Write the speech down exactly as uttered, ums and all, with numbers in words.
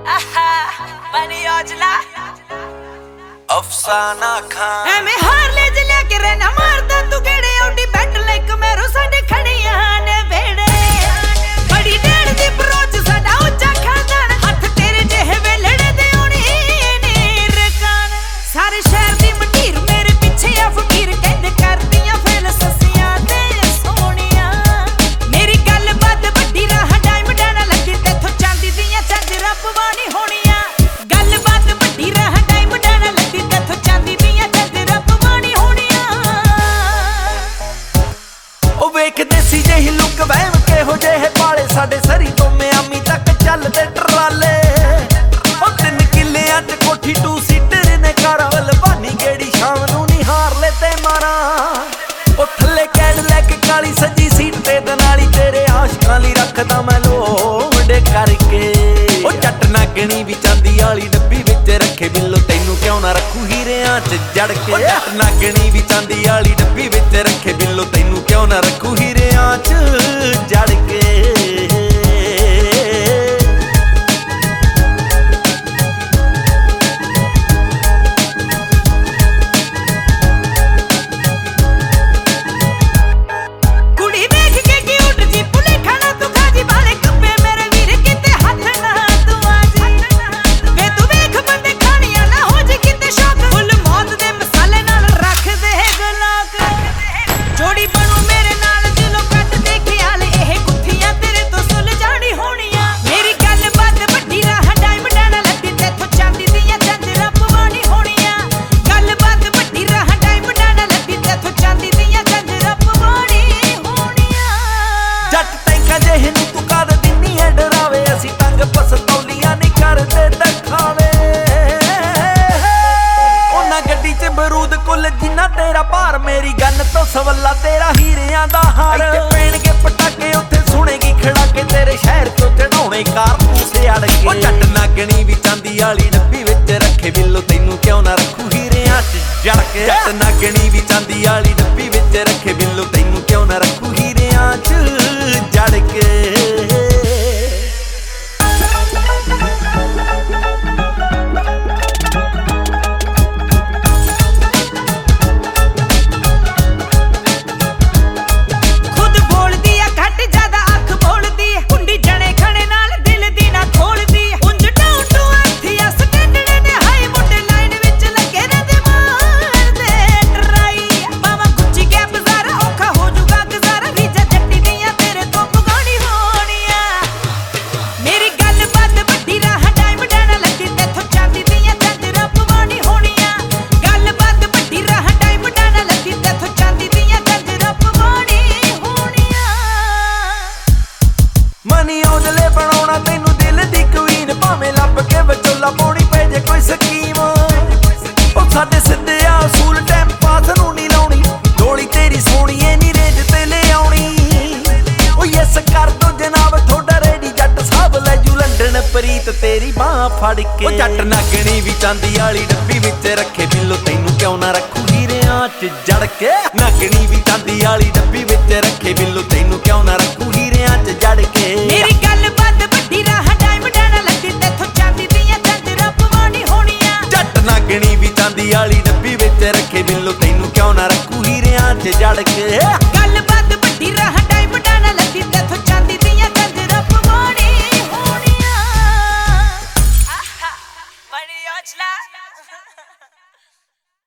अफसाना खान ਐਵੇਂ ਹਾਰ ਲੈ ਜਲਿਆ ਕੇ ਰਹਿਣਾ ਮਾਰਦਾ ਤੂੰ ਕਿਹੜੇ ਆਉਡੀ ਬੈਠ ਲੈ ਕਮੇਰੋ ਸਾਡੇ ਖੜੀਆਂ ਨੇ ਵੇੜੇ ਬੜੀ ਡੇੜ ਦੀ ਬਰੋਚ ਸਾਡਾ ਉੱਚਾ ਖਾਨਦਾਨ ਹੱਥ ਤੇਰੇ ਜਿਹੇ ਵੇਲੜੇ ਦੇ ਆਉਣੀ ਨੇ ਰਕਾਨ ਸਾਰੇ ਸ਼ਹਿਰ ਦੀ ਮਟੀਰ ਮੇਰੇ ਪਿੱਛੇ ਆ ਫਕੀਰ ਕਹਿੰਦੇ ਕਰਦੀਆਂ ਫੇਲ ਸੱਸੀਆਂ ਤੇ ਸੋਹਣੀਆਂ ਮੇਰੀ ਗੱਲ ਬਾਤ ਵੱਡੀ ਰਾਹ ਡਾਇਮੰਡਾਂ ਨਾਲ ਲੱਗੀ ਤੇਥੋਂ ਚਾਂਦੀ ਦੀਆਂ ਝਾਂਜਰਾਂ ਪਵਾਣੀ ਹੋਣੀਆਂ ਗੱਲ ਬਾਤ ਵੱਡੀ ਰਾਹ ਡਾਇਮੰਡਾਂ ਨਾਲ ਲੱਗੀ ਤੇਥੋਂ ਚਾਂਦੀ ਦੀਆਂ ਝਾਂਜਰਾਂ ਪਵਾਣੀ ਹੋਣੀਆਂ ਉਹ ਵੇਖਦੇ ਸੀ ਜਿਹੀ ਲੁੱਕ ਵਹਿਮ ਕਿਹੋ ਜਿਹੇ ਪਾਲੇ ਸਾਡੇ ਸਰੀ ਤੋਂ ਮਿਆਮੀ ਤੱਕ ਚੱਲਦੇ ਟਰਾਲੇ ਉਹ ਤਿੰਨ ਕਿੱਲਿਆਂ 'ਚ ਕੋਠੀ ਟੂ ਸੀਟਰ ਨੇ ਕਾਰਵਲ ਬਾਨੀ ਗੇੜੀ ਸ਼ਾਮ ਨੂੰ ਨਿਹਾਰ ਲੈ ਤੇ ਮਾਰਾਂ ਉਹ ਥੱਲੇ ਕੈਡ ਲੈ ਕੇ ਕਾਲੀ ਸੱਜੀ ਸੀਟ ਤੇ ਦਨਾਲੀ ਤੇਰੇ ਆਸ਼ਕਾਂ ਲਈ ਰੱਖਦਾ ਮੈਂ ਲੋੜ ਕਰਕੇ ਉਹ ਜੱਟ ਨਾਗਣੀ ਵੀ ਚਾਂਦੀ ਵਾਲੀ ਡੱਬੀ ਵਿੱਚ ਰੱਖੇ ਬਿੱਲੋ ਤੈਨੂੰ ਕਿਉਂ ਨਾ ਰੱਖੂ ਹੀਰਿਆਂ 'ਚ ਜੜ ਕੇ ਜੱਟ ਨਾਗਣੀ ਵੀ ਚਾਂਦੀ ਵਾਲੀ ਡੱਬੀ ਵਿੱਚ ਰੱਖੇ ਬਿੱਲੋ ਤੈਨੂੰ ਕਿਉਂ ਨਾ ਰੱਖੂ ਹੀਰਿਆਂ 'ਚ ਜੜ ਕੇ तेरा भार मेरी गन तो सवला तेरा हीरियां दा हार इत्थे पैणगे पटाके उत्थे सुनेगी खड़ाके तेरे शहर तो चढ़ाउणे कारतूस अड़ के ओ जट नागणी भी चांदी वाली डब्बी विच रखे बिल्लो तैनू क्यों ना रखू हीरियां च जड़ के जट नागणी भी चांदी वाली डब्बी विच रखे बिल्लो तैनू क्यों ना रखू हीरियां च जड़ के ਸਾਡੇ ਸਿੱਧੇ ਆ ਅਸੂਲ ਟਾਈਮ ਪਾਸ ਨੂੰ ਨਹੀਂ ਲਾਉਣੀ ਢੋਲੀ ਤੇਰੀ ਸੋਹਣੀਏ ਨੀ ਰੇਂਜ ਤੇ ਲੈ ਆਉਣੀ ਉਹ ਯੈਸ ਕਰ ਦੋ ਜਨਾਬ ਥੋੜਾ ਰੈਡੀ ਜੱਟ ਸਾਹਿਬ ਲੈ ਜੂ ਲੰਡਨ ਪ੍ਰੀਤ ਤੇਰੀ ਬਾਹ ਫੜ ਕੇ ਉਹ ਜੱਟ ਨਾਗਣੀ ਵੀ ਚਾਂਦੀ ਵਾਲੀ ਡੱਬੀ ਵਿੱਚ ਰੱਖੇ ਬਿੱਲੋ ਤੈਨੂੰ ਕਿਉਂ ਨਾ ਰੱਖੂ ਹੀਰਿਆਂ 'ਚ ਜੜ ਕੇ ਨਾਗਣੀ ਵੀ ਚਾਂਦੀ ਵਾਲੀ ਡੱਬੀ ਵਿੱਚ ਰੱਖੇ ਬਿੱਲੋ ਤੈਨੂੰ ਕਿਉਂ ਨਾ ਰੱਖੂ ਹੀਰਿਆਂ 'ਚ ਜੜ ਕੇ ਮੇਰੀ ਗੱਲ ਬੰਦ ਵੱਡੀ ਰਾਹ ਡਾਇਮੰਡਾਂ ਨਾਲ ਲੱਗੀ ਤੇਥੋਂ ਚਾਂਦੀ ਦੀਆਂ ਝਾਂਜਰਾਂ ਪਵਾਣੀ ਹੋਣੀਆਂ ਜੱਟ ਨਾਗਣੀ ਵੀ ਚਾਂਦੀ ਵਾਲੀ ਡੱਬੀ ਵਿੱਚ ਰੱਖੇ ਬਿੱਲੋ ਤੈਨੂੰ ਕਿਉਂ ਨਾ ਰੱਖੂ ਹੀਰਿਆਂ 'ਚ ਜੜ ਕੇ ਗੱਲ ਬੰਦ ਵੱਡੀ ਰਾਹ ਡਾਇਮੰਡਾਂ ਨਾਲ ਲੱਗੀ ਤੇਥੋਂ ਚਾਂਦੀ ਦੀਆਂ ਝਾਂਜਰਾਂ ਪਵਾਣੀ ਹੋਣੀਆਂ ਬੜੀ ਯੋਜਨਾ